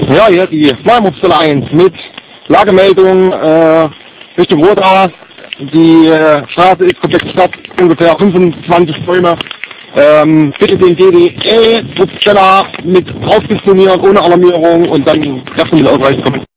Ja, hier die Feuermupstelle 1 mit Lagemeldung Richtung Rodau. Die Straße ist komplett statt, ungefähr 25 Bäume. Bitte den DDL-Mupsteller mit rausdisponieren, ohne Alarmierung und dann erst mit ausreichend kommen.